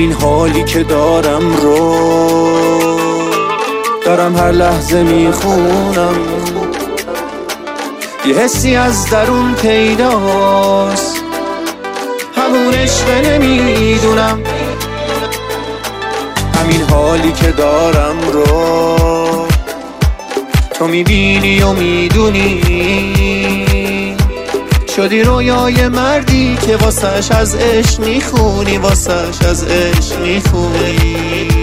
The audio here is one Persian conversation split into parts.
همین حالی که دارم رو دارم هر لحظه میخونم، یه حسی از درون پیداست، همون عشق نمیدونم. همین حالی که دارم رو تو میبینی و میدونی، شدی رویای مردی که واسش از عشق میخونی، واسش از عشق میخونی.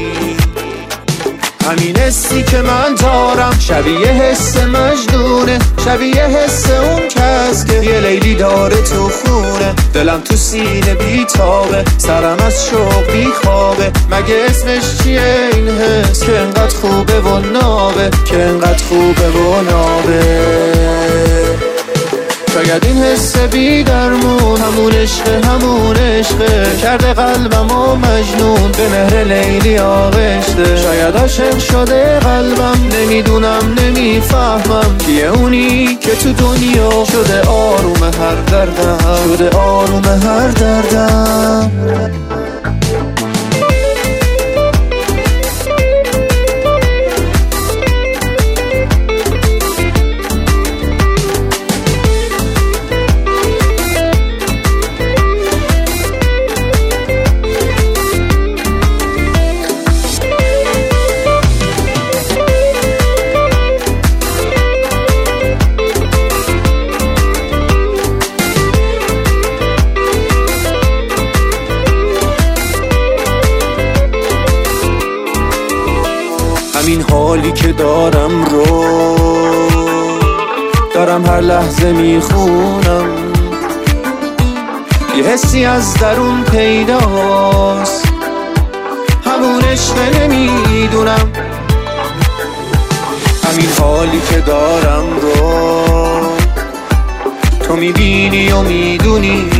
همین حسی که من دارم شبیه حس مجنونه، شبیه حس اون کس که یه لیلی داره تو خونه. دلم تو سینه بیتابه، سرم از شوق بیخوابه. مگه اسمش چیه این حس که انقدر خوبه و نابه، که انقدر خوبه و نابه؟ شاید این حس بی درمون همون عشقه، همون عشقه کرده قلبمو مجنون، به مهر لیلی آغشته. شاید عاشق شده قلبم، نمیدونم نمیفهمم کیه اونی که تو دنیا شده آروم هر دردم، شده آروم هر دردم. همین حالی که دارم رو دارم هر لحظه میخونم، یه حسی از درون پیداست، همون عشق نمیدونم. همین حالی که دارم رو تو میبینی و میدونی،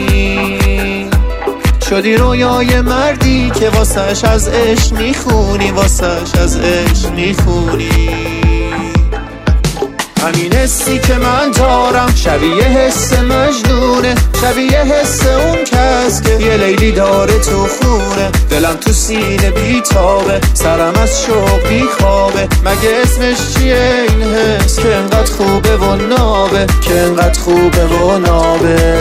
شدی رویای مردی که واسش از عشق میخونی، واسش از عشق میخونی. همین حسی که من دارم شبیه حس مجنونه، شبیه حس اون کس که یه لیلی داره تو خونه. دلم تو سینه بیتابه، سرم از شوق بیخوابه. مگه اسمش چیه این حس که انقدر خوبه و نابه، که انقدر خوبه و نابه؟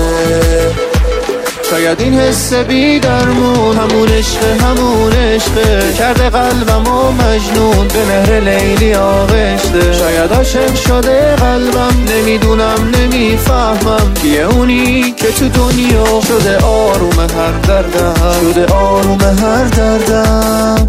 شاید این حس بی درمون همون عشقه، همون عشقه کرده قلبمو مجنون، به مهر لیلی آغشته. شاید عاشق شده قلبم، نمیدونم نمیفهمم کیه اونی که تو دنیا شده آروم هر دردم، شده آروم هر دردم.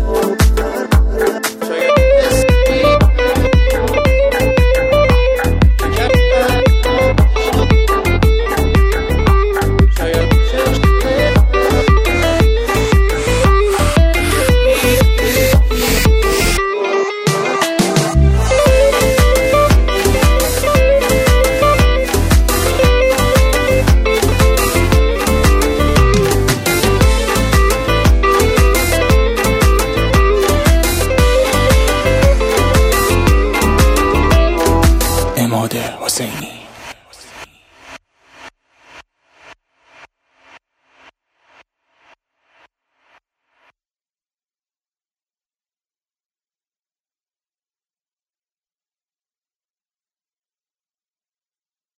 اماده حسینی.